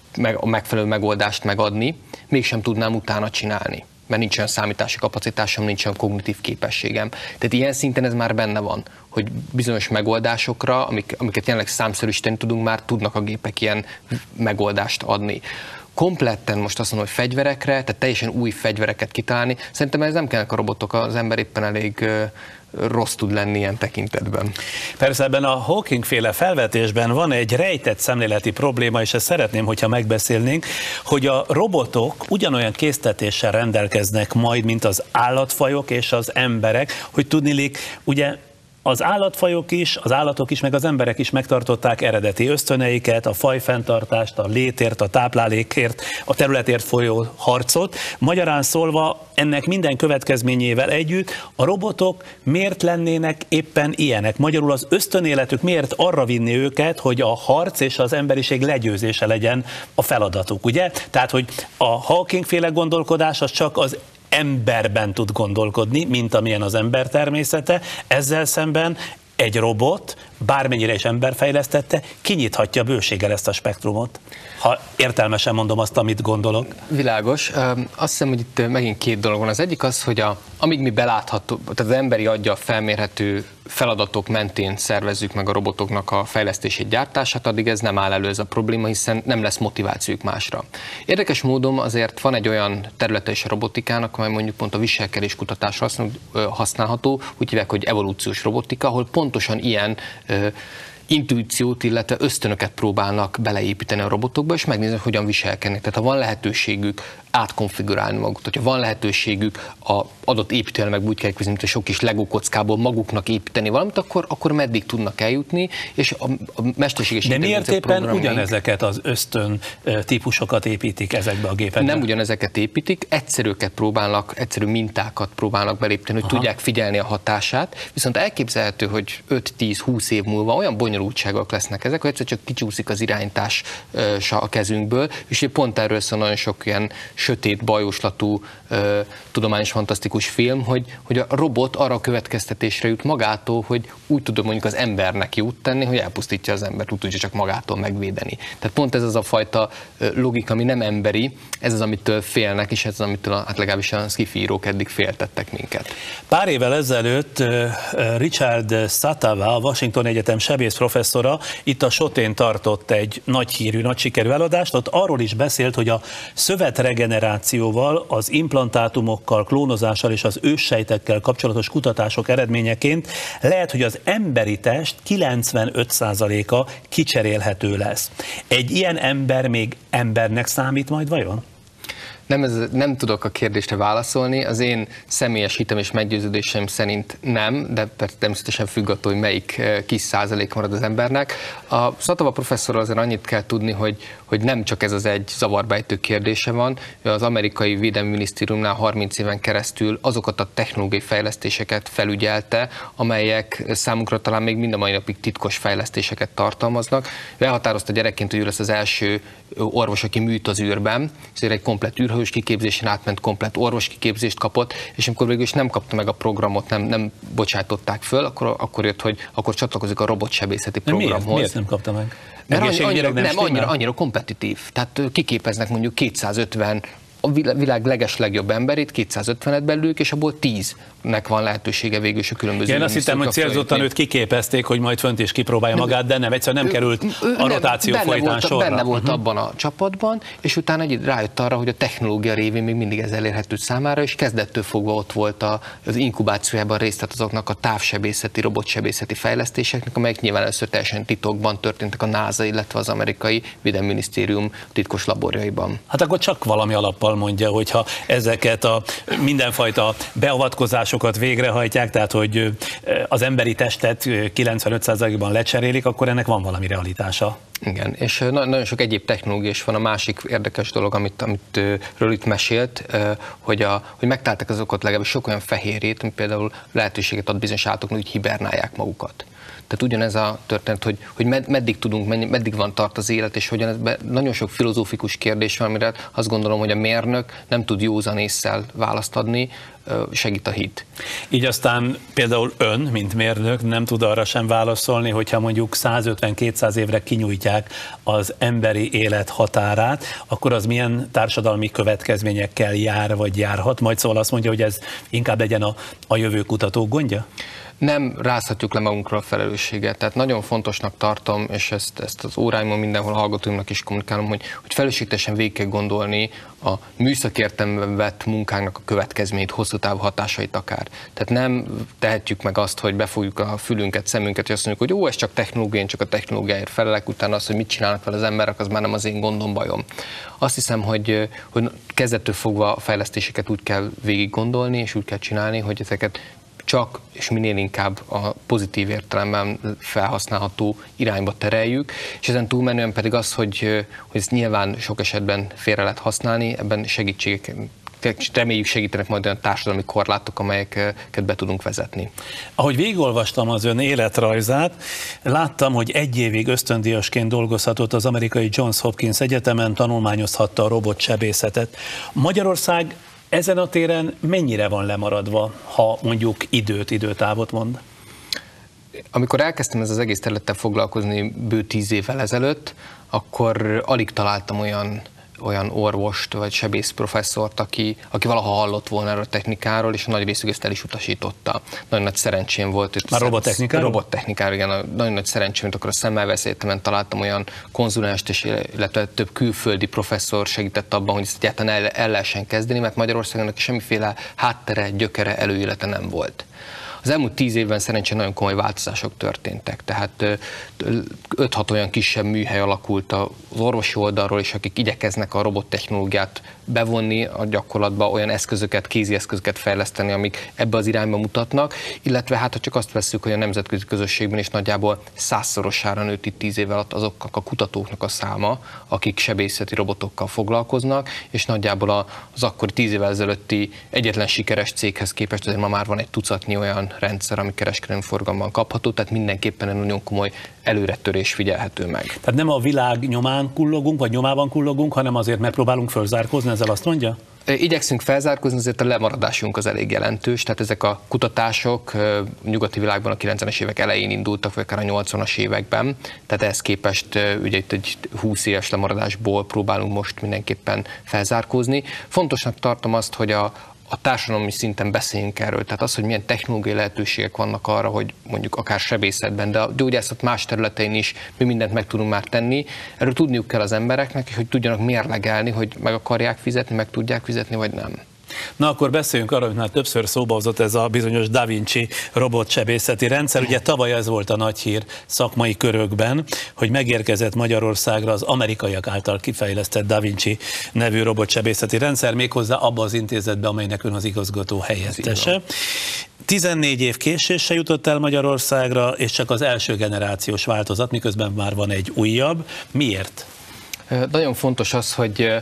a megfelelő megoldást megadni, mégsem tudnám utána csinálni, mert nincs olyan számítási kapacitásom, nincs olyan kognitív képességem. Tehát ilyen szinten ez már benne van, hogy bizonyos megoldásokra, amiket jelenleg számszerűsíteni tudunk, már tudnak a gépek ilyen megoldást adni. Kompletten most azt mondom, hogy fegyverekre, tehát teljesen új fegyvereket kitalálni, szerintem ez nem kellene a robotok, az ember éppen elég rossz tud lenni ilyen tekintetben. Persze ebben a Hawking-féle felvetésben van egy rejtett szemléleti probléma, és ezt szeretném, hogyha megbeszélnénk, hogy a robotok ugyanolyan késztetéssel rendelkeznek majd, mint az állatfajok és az emberek, hogy tudniillik, ugye az állatfajok is, az állatok is, meg az emberek is megtartották eredeti ösztöneiket, a fajfenntartást, a létért, a táplálékért, a területért folyó harcot. Magyarán szólva ennek minden következményével együtt a robotok miért lennének éppen ilyenek? Magyarul az ösztönéletük miért arra vinni őket, hogy a harc és az emberiség legyőzése legyen a feladatuk, ugye? Tehát, hogy a Hawking-féle gondolkodás az csak az emberben tud gondolkodni, mint amilyen az ember természete, ezzel szemben egy robot, bármennyire is ember fejlesztette, kinyithatja bőséggel ezt a spektrumot. Ha értelmesen mondom azt, amit gondolok. Világos. Azt hiszem, hogy itt megint két dolog van. Az egyik az, hogy amíg mi belátható, tehát az emberi aggyal felmérhető feladatok mentén szervezzük meg a robotoknak a fejlesztését, gyártását, addig ez nem áll elő ez a probléma, hiszen nem lesz motivációjuk másra. Érdekes módon azért van egy olyan területe is a robotikának, amely mondjuk pont a viselkedés kutatásra használható, úgy hívják, hogy evolúciós robotika, ahol pontosan ilyen intuíciót, illetve ösztönöket próbálnak beleépíteni a robotokba, és megnézni, hogy hogyan viselkednek. Tehát ha van lehetőségük átkonfigurálni magukat, hogyha van lehetőségük a adott építőelemek úgy kell elképzelni, mint a sok kis Lego kockából maguknak építeni valamit, akkor meddig tudnak eljutni, és a mesterséges De intelligencia miért éppen programjaink ugyanezeket az ösztön típusokat építik ezekbe a gépekbe? nem ugyanezeket építik, egyszerű mintákat próbálnak belépíteni, hogy tudják figyelni a hatását, viszont elképzelhető, hogy 5-10-20 év múlva olyan bonyolultságok lesznek ezek, hogy egyszer csak kicsúszik az irányítás a kezünkből, és pont erről szól nagyon sok ilyen sötét, bajoslatú, tudományos, fantasztikus film, hogy a robot arra a következtetésre jut magától, hogy úgy tudom mondjuk az embernek jót tenni, hogy elpusztítja az embert, úgy tudja csak magától megvédeni. Tehát pont ez az a fajta logika, ami nem emberi, ez az, amitől félnek, és ez az, amitől hát legalábbis a sci-fi írók eddig féltettek minket. Pár évvel ezelőtt Richard Satava, a Washington Egyetem sebészprofesszora itt a Sotén tartott egy nagy hírű, nagy sikerű előadást, ott arról is beszélt, hogy a szövetregenerációval, az implantátumokkal, klónozással és az őssejtekkel kapcsolatos kutatások eredményeként lehet, hogy az emberi test 95%-a kicserélhető lesz. Egy ilyen ember még embernek számít majd vajon? Nem tudok a kérdésre válaszolni, az én személyes hitem és meggyőződésem szerint nem, de természetesen függ attól, hogy melyik kis százalék marad az embernek. A Satava professzor azért annyit kell tudni, hogy nem csak ez az egy zavarbejtő kérdése van, az amerikai védelmi minisztériumnál 30 éven keresztül azokat a technológiai fejlesztéseket felügyelte, amelyek számunkra talán még mind a mai napig titkos fejlesztéseket tartalmaznak. Ő elhatározta gyerekként, hogy ő lesz az első orvos, aki műt az űrben, ezért egy komplett űrhős kiképzésen átment, komplett orvos kiképzést kapott, és amikor végül is nem kapta meg a programot, nem bocsátották föl, akkor jött, hogy akkor csatlakozik a robotsebészeti programhoz. Miért nem kapta meg? Mert annyira kompetitív. Tehát kiképeznek mondjuk 250 a világ legjobb emberét, 250-et belőlük, és abból 10-nek van lehetősége végül is a különböző. Én azt hittem, hogy célzottan őt kiképezték, hogy majd fönt is kipróbálja magát, de nem, egyszerűen nem került a rotáció folytán sorra. Benne volt abban a csapatban, és utána rájött arra, hogy a technológia révén még mindig ez elérhető számára, és kezdettől fogva ott volt az inkubációjában részt vett azoknak a távsebészeti, robotsebészeti fejlesztéseknek, amelyek nyilván először teljesen titokban történtek a NASA, illetve az amerikai Védelmi Minisztérium titkos laborjaiban. Hát akkor csak valami alappal mondja, hogyha ezeket a mindenfajta beavatkozásokat végrehajtják, tehát hogy az emberi testet 95%-ban lecserélik, akkor ennek van valami realitása. Igen, és nagyon sok egyéb technológia is van. A másik érdekes dolog, amitről itt mesélt, hogy megtaláltak azokat legalábbis sok olyan fehérjét, ami például lehetőséget ad bizonyos állatoknak, hogy hibernálják magukat. Tehát ugyanez a történet, hogy meddig tudunk, meddig van tart az élet, és hogyan nagyon sok filozófikus kérdés van, amire azt gondolom, hogy a mérnök nem tud józan ésszel választ adni, segít a hit. Így aztán például ön, mint mérnök nem tud arra sem válaszolni, hogyha mondjuk 150-200 évre kinyújtják az emberi élet határát, akkor az milyen társadalmi következményekkel jár, vagy járhat? Majd szóval azt mondja, hogy ez inkább legyen a jövőkutatók gondja? Nem rázhatjuk le magunkról a felelősséget. Tehát nagyon fontosnak tartom, és ezt az óráimon mindenhol hallgatóimnak is kommunikálom, hogy felelősségteljesen végig kell gondolni a műszaki értelemben vett munkánknak a következményét, hosszú távú hatásait akár. Tehát nem tehetjük meg azt, hogy befogjuk a fülünket, szemünket, és azt mondjuk, hogy ez csak technológia, én csak a technológiáért felelek, utána az, hogy mit csinálnak vele az emberek, az már nem az én gondom, bajom. Azt hiszem, hogy kezdettől fogva a fejlesztéseket úgy kell végig gondolni, és úgy kell csinálni, hogy ezeket csak és minél inkább a pozitív értelemben felhasználható irányba tereljük, és ezen túlmenően pedig az, hogy ezt nyilván sok esetben félre lehet használni, ebben segítségek, reméljük segítenek majd olyan társadalmi korlátok, amelyeket be tudunk vezetni. Ahogy végigolvastam az ön életrajzát, láttam, hogy 1 évig ösztöndíjasként dolgozhatott az amerikai Johns Hopkins Egyetemen, tanulmányozhatta a robotsebészetet. Magyarország ezen a téren mennyire van lemaradva, ha mondjuk időtávot mond? Amikor elkezdtem ez az egész területtel foglalkozni bő 10 évvel ezelőtt, akkor alig találtam olyan orvost vagy sebész professzort, aki valaha hallott volna erről a technikáról, és a nagy részük ezt el is utasította. Nagyon nagy szerencsém volt. Már robottechnikáról? Robottechnikáról, igen. Nagyon nagy szerencsém, hogy akkor a Semmelweis Egyetemen találtam olyan konzulenst, illetve több külföldi professzor segített abban, hogy ezt egyáltalán el lehessen kezdeni, mert Magyarországon semmiféle háttere, gyökere, előélete nem volt. Az elmúlt 10 évben szerencsére nagyon komoly változások történtek, tehát 5-6 olyan kisebb műhely alakult az orvosi oldalról is, akik igyekeznek a robottechnológiát bevonni a gyakorlatba, olyan eszközöket, kézi eszközöket fejleszteni, amik ebbe az irányba mutatnak, illetve hát ha csak azt vesszük, hogy a nemzetközi közösségben is nagyjából 100-szorosára nőtt itt 10 év alatt azoknak a kutatóknak a száma, akik sebészeti robotokkal foglalkoznak, és nagyjából az akkori 10 évvel ezelőtti egyetlen sikeres céghez képest azért ma már van egy tucatnyi olyan rendszer, ami kereskedelmi forgalomban kapható, tehát mindenképpen egy nagyon komoly előretörés figyelhető meg. Tehát nem a világ nyomán kullogunk, vagy nyomában kullogunk, hanem azért megpróbálunk fölzárkózni, ezzel azt mondja? Igyekszünk felzárkózni, azért a lemaradásunk az elég jelentős, tehát ezek a kutatások nyugati világban a 90-es évek elején indultak, vagy akár a 80-as években, tehát ehhez képest ugye itt egy 20 éves lemaradásból próbálunk most mindenképpen felzárkózni. Fontosnak tartom azt, hogy a társadalmi szinten beszéljünk erről, tehát az, hogy milyen technológiai lehetőségek vannak arra, hogy mondjuk akár sebészetben, de a gyógyászat más területein is mi mindent meg tudunk már tenni. Erről tudniuk kell az embereknek, és hogy tudjanak mérlegelni, hogy meg akarják fizetni, meg tudják fizetni, vagy nem. Na akkor beszéljünk arról, hogy már többször szóba hozott ez a bizonyos Da Vinci robotsebészeti rendszer. Ugye tavaly ez volt a nagy hír szakmai körökben, hogy megérkezett Magyarországra az amerikaiak által kifejlesztett Da Vinci nevű robotsebészeti rendszer, méghozzá abba az intézetbe, amelynek ön az igazgató helyettese. 14 év késéssel jutott el Magyarországra, és csak az első generációs változat, miközben már van egy újabb. Miért? Nagyon fontos az, hogy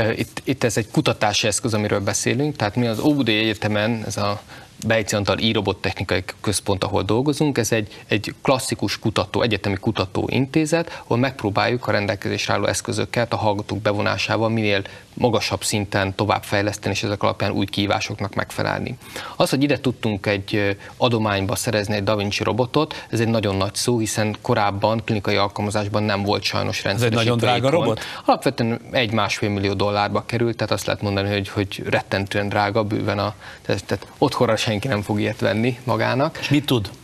itt ez egy kutatási eszköz, amiről beszélünk, tehát mi az OUD Egyetemen, ez a Bejci Antal i-robottechnikai központ, ahol dolgozunk, ez egy klasszikus egyetemi kutatóintézet, ahol megpróbáljuk a rendelkezésre álló eszközöket a hallgatók bevonásával minél magasabb szinten továbbfejleszteni, és ezek alapján új kihívásoknak megfelelni. Az, hogy ide tudtunk egy adományba szerezni egy Da Vinci robotot, ez egy nagyon nagy szó, hiszen korábban klinikai alkalmazásban nem volt sajnos rendszeresítve. Ez egy nagyon drága robot? Alapvetően $1,5 millió került, tehát azt lehet mondani, hogy rettentően drága, bőven tehát otthonra senki nem fog ilyet venni magának. És mit tud?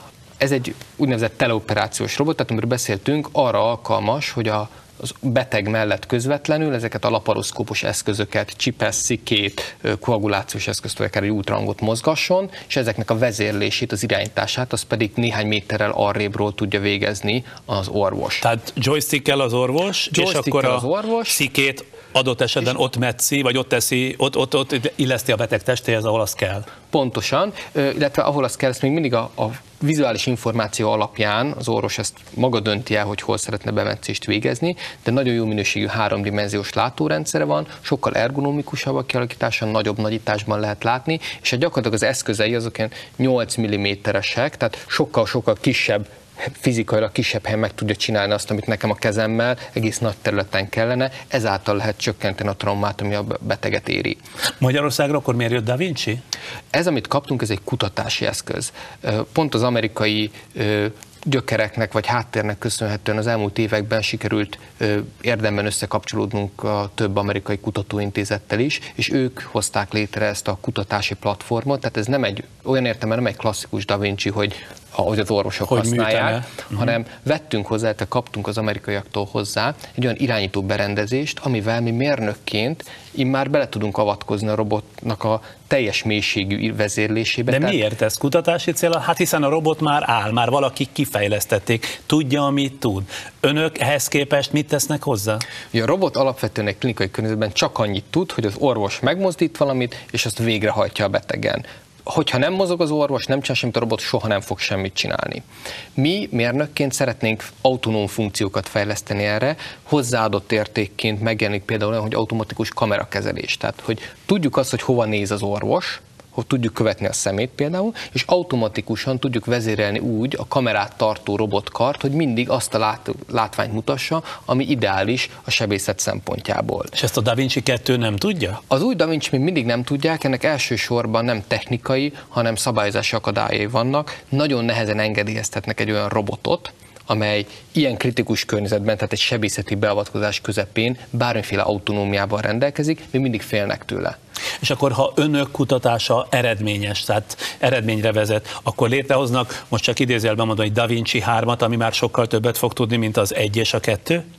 Ez egy úgynevezett teleoperációs robot, tehát amiről beszéltünk, arra alkalmas, hogy az beteg mellett közvetlenül ezeket a laparoszkópos eszközöket, csipesz, szikét, koagulációs eszközt, vagy akár egy ultrahangot mozgasson, és ezeknek a vezérlését, az irányítását, az pedig néhány méterrel arrébről tudja végezni az orvos. Tehát joystickkel az orvos, és akkor a szikét adott esetben ott metszi, vagy ott teszi, ott illeszti a beteg testéhez, ahol az kell. Pontosan, illetve ahol az kell, ezt még mindig a vizuális információ alapján az orvos ezt maga dönti el, hogy hol szeretne bemetszést végezni, de nagyon jó minőségű 3D látórendszere van, sokkal ergonomikusabb a kialakítása, nagyobb nagyításban lehet látni, és gyakorlatilag az eszközei azok ilyen 8 mm-esek, tehát sokkal-sokkal kisebb, fizikailag kisebb helyen meg tudja csinálni azt, amit nekem a kezemmel egész nagy területen kellene, ezáltal lehet csökkenteni a traumát, ami a beteget éri. Magyarországra akkor miért jött Da Vinci? Ez, amit kaptunk, ez egy kutatási eszköz. Pont az amerikai gyökereknek vagy háttérnek köszönhetően az elmúlt években sikerült érdemben összekapcsolódnunk a több amerikai kutatóintézettel is, és ők hozták létre ezt a kutatási platformot, tehát ez nem egy, olyan értelemben nem egy klasszikus Da Vinci, hogy ahogy az orvosok használják, hanem vettünk hozzá, tehát kaptunk az amerikaiaktól hozzá egy olyan irányító berendezést, amivel mi mérnökként immár bele tudunk avatkozni a robotnak a teljes mélységű vezérlésébe. De miért ez kutatási cél? Hát hiszen a robot már áll, már valaki kifejlesztették, tudja, amit tud. Önök ehhez képest mit tesznek hozzá? A robot alapvetően egy klinikai környezetben csak annyit tud, hogy az orvos megmozdít valamit, és azt végrehajtja a betegen. Hogyha nem mozog az orvos, nem csinál semmit, a robot soha nem fog semmit csinálni. Mi mérnökként szeretnénk autonóm funkciókat fejleszteni erre, hozzáadott értékként megjelenik például olyan, hogy automatikus kamerakezelés. Tehát, hogy tudjuk azt, hogy hova néz az orvos, hogy tudjuk követni a szemét például, és automatikusan tudjuk vezérelni úgy a kamerát tartó robotkart, hogy mindig azt a látványt mutassa, ami ideális a sebészet szempontjából. És ezt a Da Vinci 2 nem tudja? Az új Da Vinci még mindig nem tudják, ennek elsősorban nem technikai, hanem szabályozási akadályai vannak. Nagyon nehezen engedélyeztetnek egy olyan robotot, amely ilyen kritikus környezetben, tehát egy sebészeti beavatkozás közepén bármiféle autonómiával rendelkezik, még mindig félnek tőle. És akkor, ha önök kutatása eredményes, tehát eredményre vezet, akkor létrehoznak, most csak idézőjelben mondom, egy Da Vinci 3-at, ami már sokkal többet fog tudni, mint az 1 és a 2?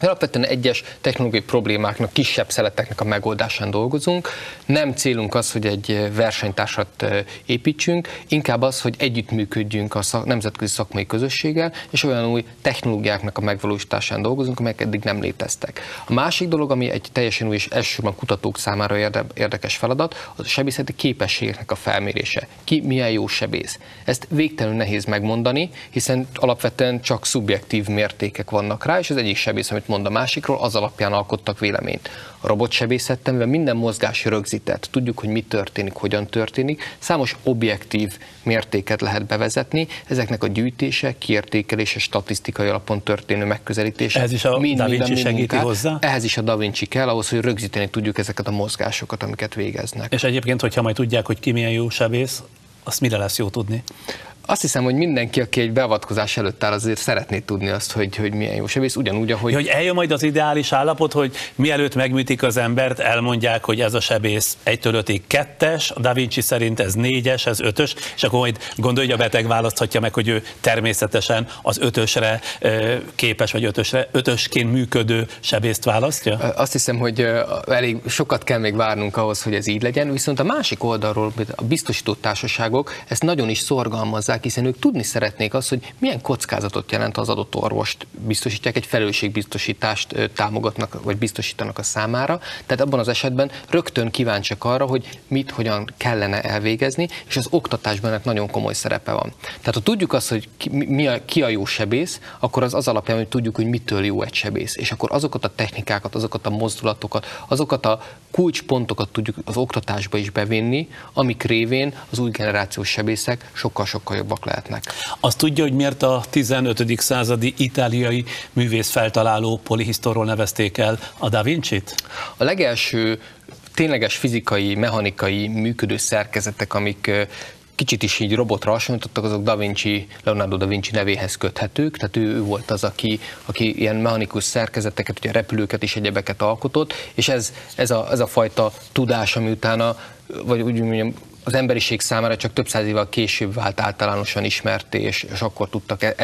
Alapvetően egyes technológiai problémáknak, kisebb szeleteknek a megoldásán dolgozunk. Nem célunk az, hogy egy versenytársat építsünk, inkább az, hogy együttműködjünk a nemzetközi szakmai közösséggel, és olyan új technológiáknak a megvalósításán dolgozunk, amelyek eddig nem léteztek. A másik dolog, ami egy teljesen új és elsősorban kutatók számára érdekes feladat, az a sebészeti képességeknek a felmérése. Ki milyen jó sebész. Ezt végtelenül nehéz megmondani, hiszen alapvetően csak szubjektív mértékek vannak rá, és az egyik sebész, amit mond a másikról, az alapján alkottak véleményt. A robotsebészetben, mivel minden mozgás rögzített, tudjuk, hogy mi történik, hogyan történik, számos objektív mértéket lehet bevezetni, ezeknek a gyűjtése, kiértékelése, statisztikai alapon történő megközelítése. Ez is a Da Vinci segíti hozzá? Ehhez is a Da Vinci kell, ahhoz, hogy rögzíteni tudjuk ezeket a mozgásokat, amiket végeznek. És egyébként, hogyha majd tudják, hogy ki milyen jó sebész, azt mire lesz jó tudni? Azt hiszem, hogy mindenki, aki egy beavatkozás előtt áll, azért szeretné tudni azt, hogy milyen jó sebész, ugyanúgy, ahogy... Hogy eljön majd az ideális állapot, hogy mielőtt megműtik az embert, elmondják, hogy ez a sebész 1-től 5-ig 2-es, a Da Vinci szerint ez 4-es, ez 5-ös, és akkor majd gondolja, hogy a beteg választhatja meg, hogy ő természetesen az 5-ösre képes, vagy 5-ösként működő sebészt választja? Azt hiszem, hogy elég sokat kell még várnunk ahhoz, hogy ez így legyen, viszont a másik oldalról a biztosító társaságok ezt nagyon is szorgalmazzák, hiszen ők tudni szeretnék azt, hogy milyen kockázatot jelent az adott orvost biztosítják, egy felelősségbiztosítást támogatnak, vagy biztosítanak a számára. Tehát abban az esetben rögtön kíváncsiak arra, hogy mit, hogyan kellene elvégezni, és az oktatásban ennek nagyon komoly szerepe van. Tehát ha tudjuk azt, hogy ki a jó sebész, akkor az alapján, hogy tudjuk, hogy mitől jó egy sebész. És akkor azokat a technikákat, azokat a mozdulatokat, azokat a kulcspontokat tudjuk az oktatásba is bevinni, amik révén az új generációs sebészek sokkal jobbak lehetnek. Azt tudja, hogy miért a 15. századi itáliai művész feltaláló Polihisztorról nevezték el a Da Vincit? A legelső tényleges fizikai, mechanikai működő szerkezetek, amik kicsit is így robotra hasonlítottak, azok Leonardo da Vinci nevéhez köthetők, tehát ő volt az, aki ilyen mechanikus szerkezeteket, ugye repülőket és egyebeket alkotott, és ez a fajta tudás, ami utána, vagy úgy mondjam, az emberiség számára csak több száz évvel később vált általánosan ismerté, és akkor tudtak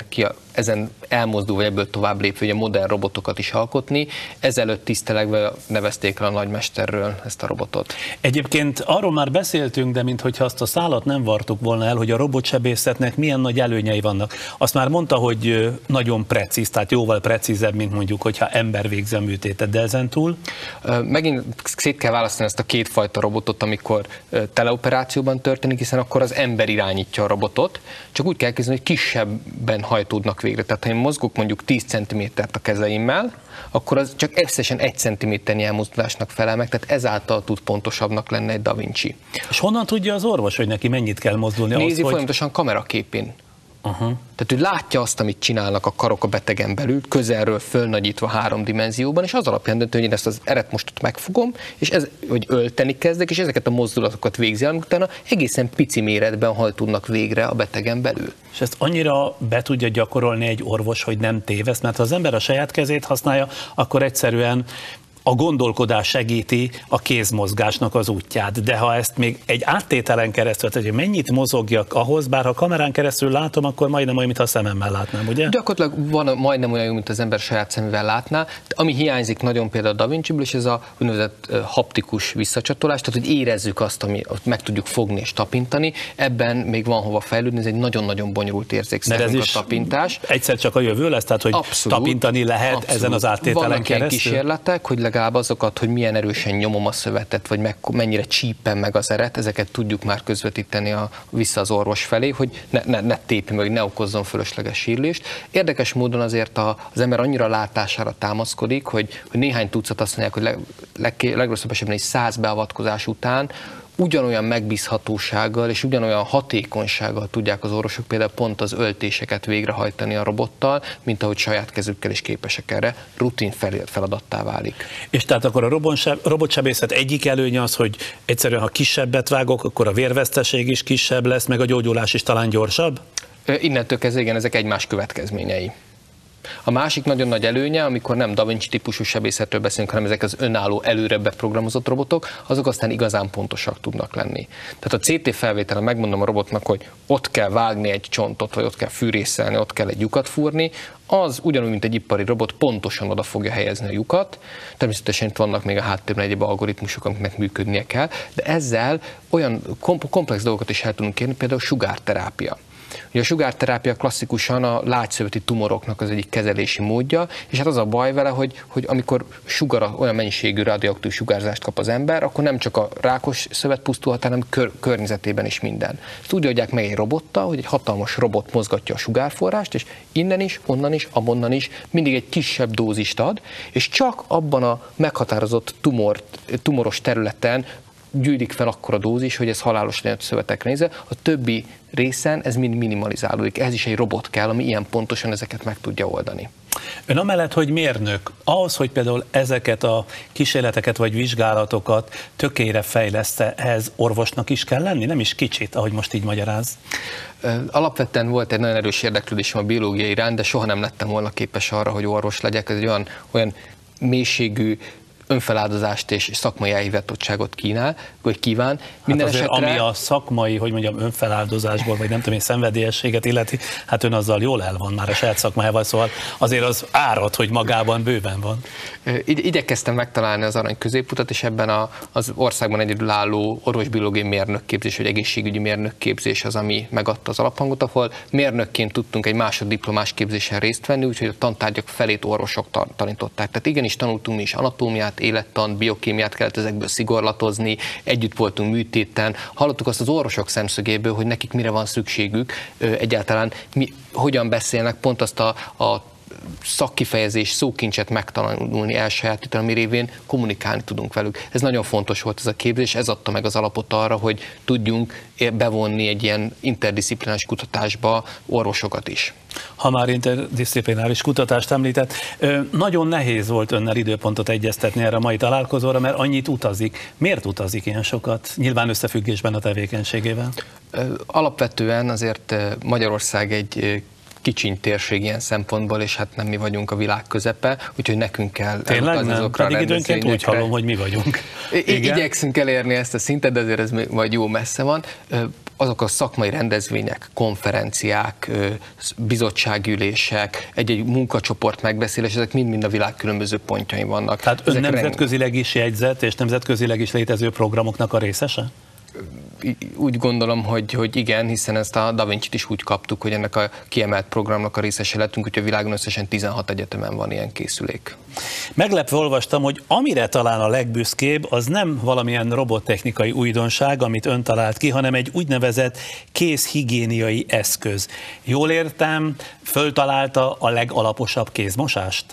ezen elmozdulva, vagy ebből tovább lépve, a modern robotokat is alkotni. Ezelőtt tisztelegve nevezték el a nagymesterről ezt a robotot. Egyébként arról már beszéltünk, de minthogyha azt a szálat nem vartuk volna el, hogy a robotsebészetnek milyen nagy előnyei vannak. Azt már mondta, hogy nagyon precíz, tehát jóval precízebb, mint mondjuk, hogyha ember végzi a műtétet, de ezen túl? Megint szét kell választani ezt a kétfajta robotot, amikor teleoperációban történik, hiszen akkor az ember irányítja a robotot, csak úgy kell kezdeni, hogy kisebben hajtódnak végre. Tehát ha én mozgok mondjuk 10 cm-t a kezeimmel, akkor az csak összesen 1 cm-nyi elmozdulásnak felel meg, tehát ezáltal tud pontosabbnak lenni egy Da Vinci. És honnan tudja az orvos, hogy neki mennyit kell mozdulni? Nézi folyamatosan kameraképén. Tehát ő látja azt, amit csinálnak a karok a betegen belül, közelről fölnagyítva 3 dimenzióban, és az alapján döntő, hogy én ezt az eretmostot megfogom, és hogy ölteni kezdek, és ezeket a mozdulatokat végzi, amik utána egészen pici méretben hajtódnak végre a betegen belül. És ezt annyira be tudja gyakorolni egy orvos, hogy nem téveszt, mert ha az ember a saját kezét használja, akkor egyszerűen a gondolkodás segíti a kézmozgásnak az útját, de ha ezt még egy áttételen keresztül, tehát hogy mennyit mozogjak ahhoz, bár ha kamerán keresztül látom, akkor majdnem olyan, mint a szememmel látnám, ugye? Gyakorlatilag van majdnem olyan, mint az ember saját szemével látná. Ami hiányzik nagyon például a Da Vinciből, és ez a úgynevezett haptikus visszacsatolás, tehát hogy érezzük azt, amit meg tudjuk fogni és tapintani. Ebben még van hova fejlődni, ez egy nagyon-nagyon bonyolult érzékszervünk a tapintás. Egyszer csak a jövő lesz, tehát hogy abszolút, tapintani lehet ezen az áttételen vannak keresztül? Vannak kísérletek, hogy legalább azokat, hogy milyen erősen nyomom a szövetet, vagy mennyire csípem meg az eret, ezeket tudjuk már közvetíteni vissza az orvos felé, hogy ne tépjem, vagy ne okozzon fölösleges sírlést. Érdekes módon azért az ember annyira látására támaszkodik, hogy néhány tucat azt mondják, hogy legrosszabb esetben egy 100 beavatkozás után ugyanolyan megbízhatósággal és ugyanolyan hatékonysággal tudják az orvosok például pont az öltéseket végrehajtani a robottal, mint ahogy saját kezükkel is képesek erre, rutin feladattá válik. És tehát akkor a robotsebészet egyik előnye az, hogy egyszerűen ha kisebbet vágok, akkor a vérveszteség is kisebb lesz, meg a gyógyulás is talán gyorsabb? Innentől kezdve igen, ezek egymás következményei. A másik nagyon nagy előnye, amikor nem Da Vinci típusú sebészetről beszélünk, hanem ezek az önálló, előre beprogramozott robotok, azok aztán igazán pontosak tudnak lenni. Tehát a CT felvételen megmondom a robotnak, hogy ott kell vágni egy csontot, vagy ott kell fűrészelni, ott kell egy lyukat fúrni, az ugyanúgy, mint egy ipari robot, pontosan oda fogja helyezni a lyukat. Természetesen itt vannak még a háttérben egyéb algoritmusok, amiknek működnie kell, de ezzel olyan komplex dolgokat is el tudunk kérni, például sugárterápia. Ugye a sugárterápia klasszikusan a lágyszöveti tumoroknak az egyik kezelési módja, és hát az a baj vele, hogy amikor olyan mennyiségű radioaktív sugárzást kap az ember, akkor nem csak a rákos szövet pusztulhat, hanem környezetében is minden. Ezt úgy adják meg egy robottal, hogy egy hatalmas robot mozgatja a sugárforrást, és innen is, onnan is, amonnan is mindig egy kisebb dózist ad, és csak abban a meghatározott tumoros területen gyűlik fel akkora dózis, hogy ez halálos legyen a szövetekre nézve, a többi részen ez mind minimalizálódik. Ez is egy robot kell, ami ilyen pontosan ezeket meg tudja oldani. Ön amellett, hogy mérnök, ahhoz, hogy például ezeket a kísérleteket vagy vizsgálatokat tökére fejleszte, ehhez orvosnak is kell lenni? Nem is kicsit, ahogy most így magyaráz. Alapvetően volt egy nagyon erős érdeklődésem a biológia iránt, de soha nem lettem volna képes arra, hogy orvos legyek. Ez egy olyan mélységű önfeláldozást és szakmai elhivatottságot kíván. Minden hát esetre, ami a szakmai, hogy mondjam, önfeláldozásból, vagy nem tudom én, szenvedélyességet illeti, hát ön azzal jól el van már a saját szakmájával, szóval azért az árad, hogy magában bőven van. Igyekeztem megtalálni az arany középutat, és ebben az országban egyedülálló orvosbiológiai mérnökképzés, vagy egészségügyi mérnökképzés az, ami megadta az alaphangot, ahol mérnökként tudtunk egy másoddiplomás képzésen részt venni, úgyhogy a tantárgyak felét orvosok tanították. Tehát igenis tanultunk mi is anatómiát, élettant, biokémiát kellett ezekből szigorlatozni, együtt voltunk műtéten, hallottuk azt az orvosok szemszögéből, hogy nekik mire van szükségük, egyáltalán hogyan beszélnek, pont azt a szakkifejezés, szókincset megtanulni, elsajátítani, ami révén kommunikálni tudunk velük. Ez nagyon fontos volt ez a képzés, ez adta meg az alapot arra, hogy tudjunk bevonni egy ilyen interdisziplináris kutatásba orvosokat is. Ha már interdisziplináris kutatást említett, nagyon nehéz volt önnel időpontot egyeztetni erre a mai találkozóra, mert annyit utazik. Miért utazik ilyen sokat? Nyilván összefüggésben a tevékenységével. Alapvetően azért Magyarország egy kicsiny térség ilyen szempontból, és hát nem mi vagyunk a világ közepe, úgyhogy nekünk kell elutazni azokra a rendezvényekre. Pedig időnként úgy hallom, hogy mi vagyunk. Igyekszünk elérni ezt a szintet, de azért ez majd jó messze van. Azok a szakmai rendezvények, konferenciák, bizottságülések, egy munkacsoport megbeszélés, ezek mind a világ különböző pontjain vannak. Tehát ön nemzetközileg is jegyzett, és nemzetközileg is létező programoknak a részese? Úgy gondolom, hogy igen, hiszen ezt a Da Vinci-t is úgy kaptuk, hogy ennek a kiemelt programnak a részese lettünk, úgyhogy a világon összesen 16 egyetemen van ilyen készülék. Meglepve olvastam, hogy amire talán a legbüszkébb, az nem valamilyen robottechnikai újdonság, amit ön talált ki, hanem egy úgynevezett kézhigiéniai eszköz. Jól értem, föltalálta a legalaposabb kézmosást?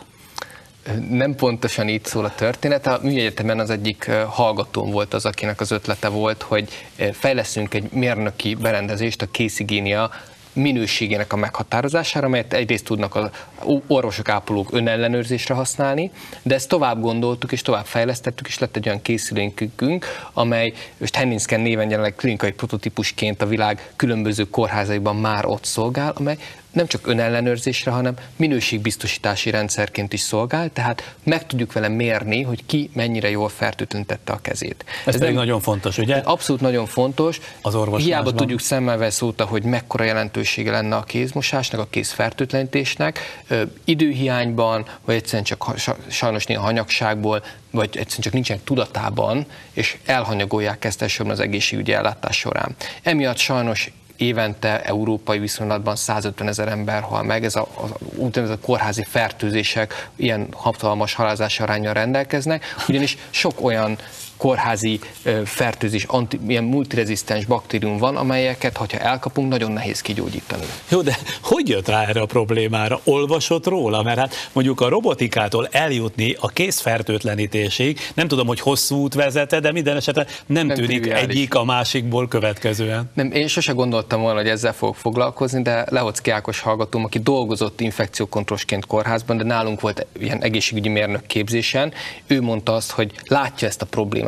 Nem pontosan így szól a történet. A műegyetemen az egyik hallgatóm volt az, akinek az ötlete volt, hogy fejleszünk egy mérnöki berendezést a kézhigiénia minőségének a meghatározására, amelyet egyrészt tudnak az orvosok, ápolók önellenőrzésre használni, de ezt tovább gondoltuk és tovább fejlesztettük, és lett egy olyan készülékünk, amely Henningsken néven jelenleg klinikai prototípusként a világ különböző kórházaiban már ott szolgál, amely nem csak önellenőrzésre, hanem minőségbiztosítási rendszerként is szolgál, tehát meg tudjuk vele mérni, hogy ki mennyire jól fertőtlenítette a kezét. Ez pedig nagyon fontos, ugye? Abszolút nagyon fontos. Az orvoslásban. Hiába tudjuk szemmel veszóta, hogy mekkora jelentősége lenne a kézmosásnak, a kézfertőtlenítésnek, időhiányban, vagy egyszerűen csak sajnos néha hanyagságból, vagy egyszerűen csak nincsenek tudatában, és elhanyagolják ezt elsősorban az egészségügyi ellátás során. Emiatt sajnos évente európai viszonylatban 150 000 ember hal meg, ez a úgynevezett kórházi fertőzések ilyen hatalmas halálozási aránnyal rendelkeznek, ugyanis sok olyan kórházi fertőzés, ilyen multirezisztens baktérium van, amelyeket, ha elkapunk, nagyon nehéz kigyógyítani. Jó, de hogy jött rá erre a problémára? Olvasott róla? Mert hát mondjuk a robotikától eljutni a kézfertőtlenítésig, nem tudom, hogy hosszú út vezete, de minden esetre nem tűnik egyik a másikból következően. Nem, én sose gondoltam volna, hogy ezzel fogok foglalkozni, de Lehocki Ákos hallgatóm, aki dolgozott infekciókontrollosként kórházban, de nálunk volt ilyen egészségügyi mérnök képzésen, ő mondta azt, hogy látja ezt a problémát,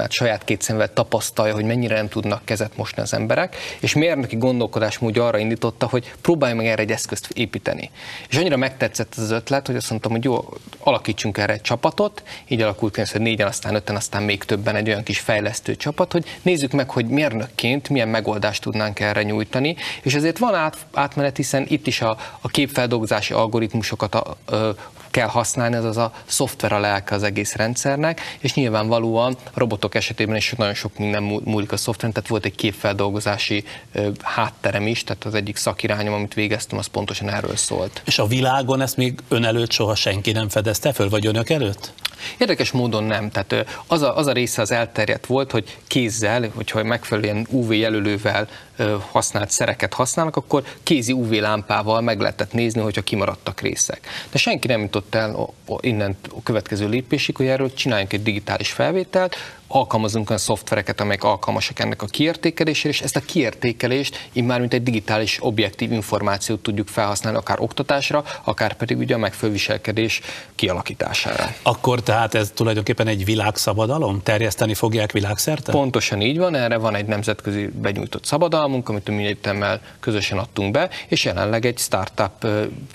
problémát saját két szemvel tapasztalja, hogy mennyire nem tudnak kezet mosni az emberek, és mérnöki gondolkodásmód arra indította, hogy próbálj meg erre egy eszközt építeni. És annyira megtetszett ez az ötlet, hogy azt mondtam, hogy jó, alakítsunk erre egy csapatot, így alakult ki, hogy 4-en, aztán 5-en, aztán még többen egy olyan kis fejlesztő csapat, hogy nézzük meg, hogy mérnökként milyen megoldást tudnánk erre nyújtani, és ezért van átmenet, hiszen itt is a képfeldolgozási algoritmusokat kell használni, ez az a szoftver a lelke az egész rendszernek, és nyilvánvalóan a robotok esetében is nagyon sok minden múlik a szoftveren, tehát volt egy képfeldolgozási hátterem is, tehát az egyik szakirányom, amit végeztem, az pontosan erről szólt. És a világon ezt még ön előtt soha senki nem fedezte föl, vagy önök előtt? Érdekes módon nem. Tehát az a része az elterjedt volt, hogy kézzel, hogyha megfelelően UV jelölővel használt szereket használnak, akkor kézi UV lámpával meg lehetett nézni, hogyha kimaradtak részek. De senki nem jutott el innen a következő lépésig, hogy erről csináljunk egy digitális felvételt, alkalmazunk olyan szoftvereket, amelyek alkalmasak ennek a kiértékelésére, és ezt a kiértékelést immár mint egy digitális objektív információt tudjuk felhasználni akár oktatásra, akár pedig ugye a megfelelő viselkedés kialakítására. Akkor tehát ez tulajdonképpen egy világszabadalom? Terjeszteni fogják világszerte? Pontosan így van, erre van egy nemzetközi benyújtott szabadalmunk, amit a Műegyetemmel közösen adtunk be, és jelenleg egy startup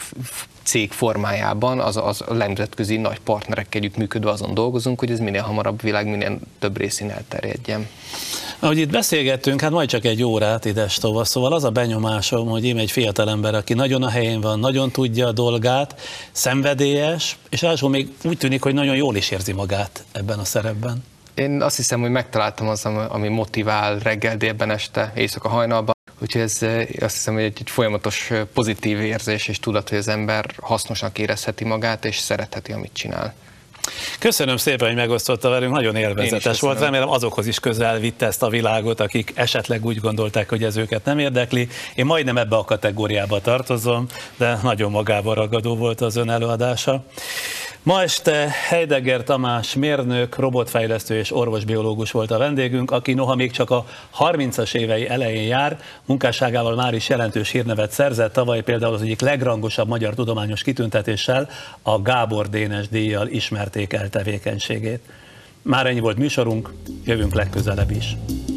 cég formájában az a nemzetközi nagy partnerekkel együtt működve azon dolgozunk, hogy ez minél hamarabb világ minél több részén elterjedjen. Ahogy itt beszélgettünk, hát majd csak egy órát idestova, szóval az a benyomásom, hogy én egy fiatalember, aki nagyon a helyén van, nagyon tudja a dolgát, szenvedélyes, és ráadásul még úgy tűnik, hogy nagyon jól is érzi magát ebben a szerepben. Én azt hiszem, hogy megtaláltam az, ami motivál reggel, délben, este, éjszaka, hajnalban. Úgyhogy ez azt hiszem, hogy egy folyamatos pozitív érzés és tudat, hogy az ember hasznosnak érezheti magát és szeretheti, amit csinál. Köszönöm szépen, hogy megosztotta velünk, nagyon élvezetes volt. Remélem azokhoz is közel vitte ezt a világot, akik esetleg úgy gondolták, hogy ez őket nem érdekli. Én majdnem ebbe a kategóriába tartozom, de nagyon magába ragadó volt az ön előadása. Ma este Heidegger Tamás mérnök, robotfejlesztő és orvosbiológus volt a vendégünk, aki noha még csak a 30-as évei elején jár, munkásságával már is jelentős hírnevet szerzett, tavaly például az egyik legrangosabb magyar tudományos kitüntetéssel, a Gábor Dénes díjjal ismerték el tevékenységét. Már ennyi volt műsorunk, jövünk legközelebb is.